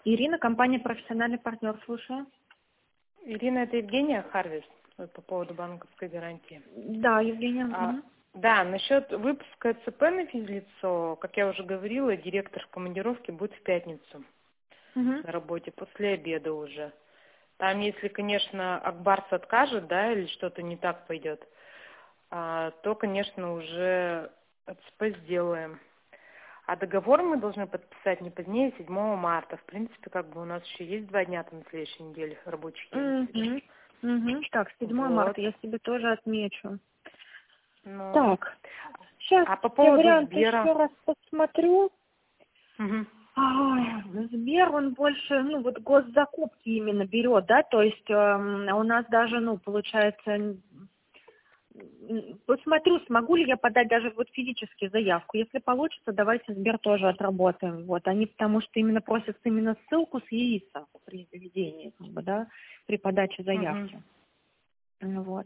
Ирина, компания «Профессиональный партнер», слушаю. Ирина, это Евгения Харвис по поводу банковской гарантии. Да, Евгения. Да, насчет выпуска ЦП на физлицо, как я уже говорила, директор в командировке будет в пятницу Мгм. на работе, после обеда уже. Там, если, конечно, Акбарс откажет, да, или что-то не так пойдет, то, конечно, уже ЦП сделаем. А договор мы должны подписать не позднее 7 марта. В принципе, как бы у нас еще есть 2 дня там на следующей неделе рабочих дней. Так, 7 Вот. марта я себе тоже отмечу. Ну, Так, сейчас а по я поводу варианты Сбера? еще раз посмотрю. Мгм. Сбер, он больше, вот госзакупки именно берет, да, то есть у нас даже, получается, посмотрю, смогу ли я подать даже вот физически заявку. Если получится, давайте Сбер тоже отработаем. Вот, они потому что именно просят именно ссылку с ЕИСа при заведении, да, при подаче Мгм. заявки. Вот.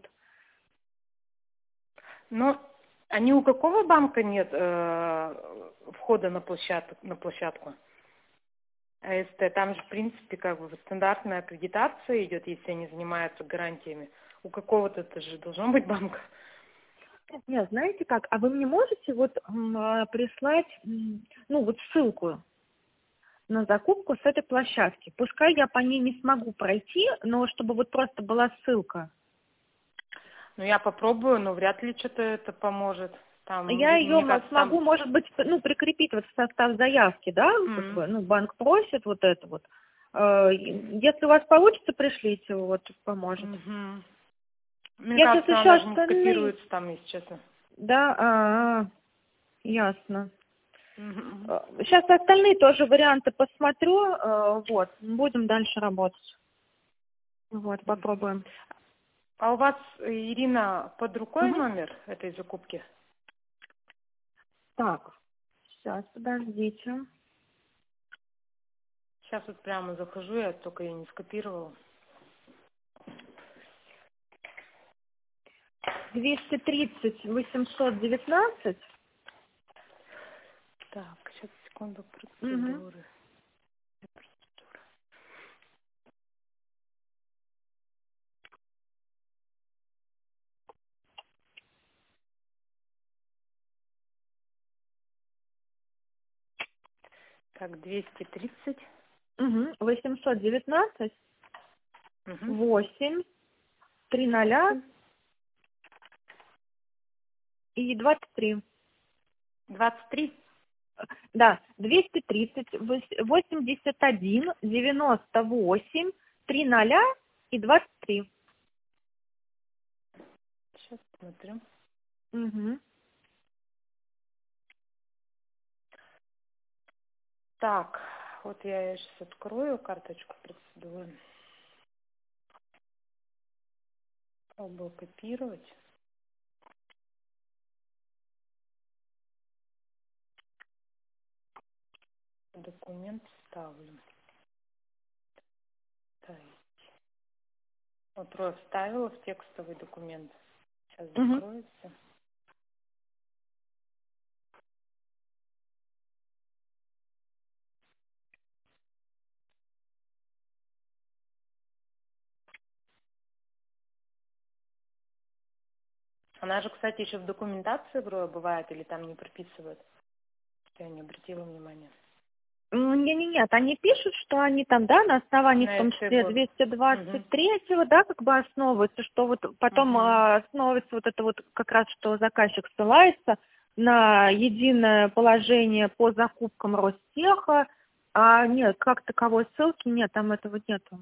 Ну, а ни у какого банка нет входа на площадку? АСТ, там же, в принципе, как бы стандартная аккредитация идет, если они занимаются гарантиями. У какого-то это же должно быть банка. Нет, знаете как, а вы мне можете прислать, вот ссылку на закупку с этой площадки? Пускай я по ней не смогу пройти, но чтобы вот просто была ссылка. Ну, я попробую, но вряд ли что-то это поможет. Там, Я ее мне кажется, смогу, там... может быть, прикрепить вот в состав заявки, да, М. банк просит вот это вот. Если у вас получится, пришлите, вот, поможет. Мгм. Мне Я сейчас кажется, еще она даже не остальные, скопируется там, если честно. да, ясно. Мгм. Сейчас остальные тоже варианты посмотрю, вот, будем дальше работать. Вот, попробуем. А у вас, Ирина, под рукой Мгм. номер этой закупки? Так, сейчас, подождите. Сейчас вот прямо захожу, я только ее не скопировала. 230-819. Так, сейчас, секунду, Угу. процедуры. Так, 230. Угу. 819, Угу. 8, 3 0 8. и 23. 23. Да, 230, 81, 98, 3 0 и 23. Сейчас смотрю. Угу. Так, вот я ее сейчас открою, карточку процедуры. Пробую копировать. Документ вставлю. Так. Вот трое вставила в текстовый документ. Сейчас Угу. закроется. Она же, кстати, еще в документации бывает или там не прописывают. Я не обратила внимания. Нет, они пишут, что они там, да, на основании, в На том числе, СТ-год. Угу. 223-го, да, как бы основываются, что вот потом Угу. основывается вот это вот как раз, что заказчик ссылается на единое положение по закупкам Ростеха, а нет, как таковой ссылки нет, там этого нету.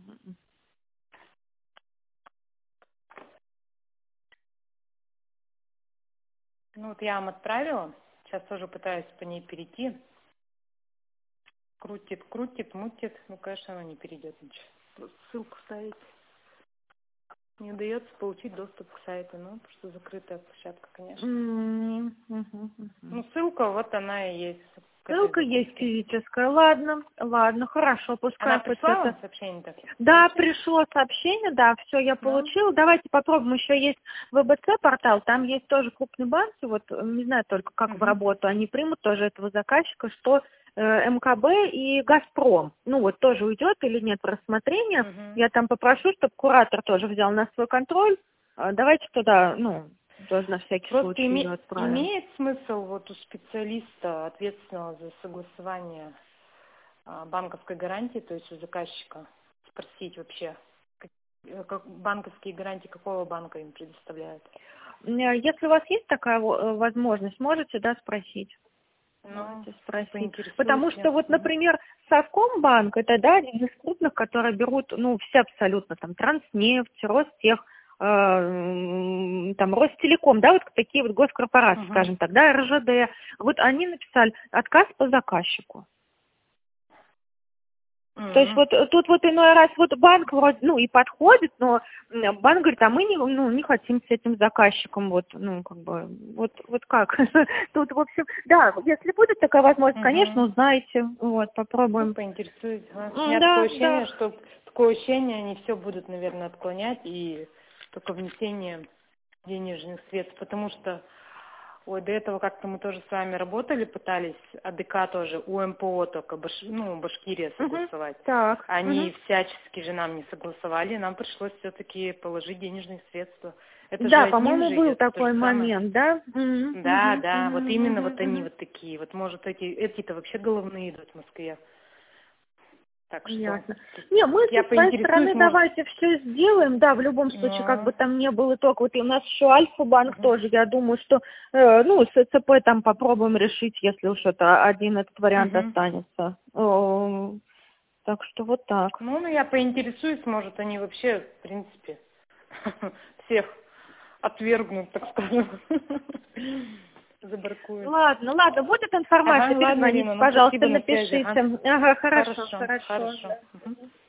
Ну вот я вам отправила. Сейчас тоже пытаюсь по ней перейти. Крутит, крутит, мутит. Ну, конечно, она не перейдет ничего. Просто ссылку ставить. Не удается получить доступ к сайту. Ну, потому что закрытая площадка, конечно. Ну, ссылка, вот она и есть к этой Ссылка есть закупке. физическая, ладно, хорошо, Она пускай хоть прислала это. вам сообщение-то? Да, пришло сообщение, да, все, я Да. получила. Давайте попробуем. Еще есть ВБЦ портал, там есть тоже крупные банки, вот не знаю только, как в Угу. работу они примут тоже этого заказчика, что МКБ и Газпром. Ну вот тоже уйдет или нет в рассмотрение. Я там попрошу, чтобы куратор тоже взял на свой контроль. Давайте туда, ну, тоже на всякий Просто случай ее отправим. имеет смысл вот у специалиста, ответственного за согласование банковской гарантии, то есть у заказчика, спросить вообще, как банковские гарантии какого банка им предоставляют? Если у вас есть такая возможность, можете, да, спросить. Можете спросить. Потому что вот, например, Совкомбанк, это, да, один из крупных, которые берут, ну, все абсолютно, там, Транснефть, Ростех, там, Ростелеком, да, вот такие вот госкорпорации, скажем так, да, РЖД. Вот они написали отказ по заказчику. То есть вот тут вот иной раз вот банк вроде, ну, и подходит, но банк говорит, а мы не хотим с этим заказчиком, вот, ну, как бы, вот как. Тут, в общем, да, если будет такая возможность, конечно, узнаете, вот, попробуем. Ну, поинтересуюсь. У меня такое ощущение, они все будут, наверное, отклонять и только внесение денежных средств, потому что до этого как-то мы тоже с вами работали, пытались АДК тоже, у МПО только, Башкирия согласовать. Так. Они всячески же нам не согласовали, нам пришлось все-таки положить денежные средства. Это да, же по-моему, был такой момент, да? Да, вот именно вот они вот такие. Вот, может, эти-то вообще головные идут в Москве. Так что... Ясно. Не, мы со своей стороны давайте все сделаем, да, в любом случае, как бы там не был итог. Вот и у нас еще Альфа-банк тоже, я думаю, что, с ЦЦП там попробуем решить, если уж это один этот вариант останется. Так что вот так. Я поинтересуюсь, может, они вообще, в принципе, всех отвергнут, так скажем. Забаркуют. Ладно, будет информация, перезвоните, пожалуйста, напишите. Ага, хорошо. хорошо.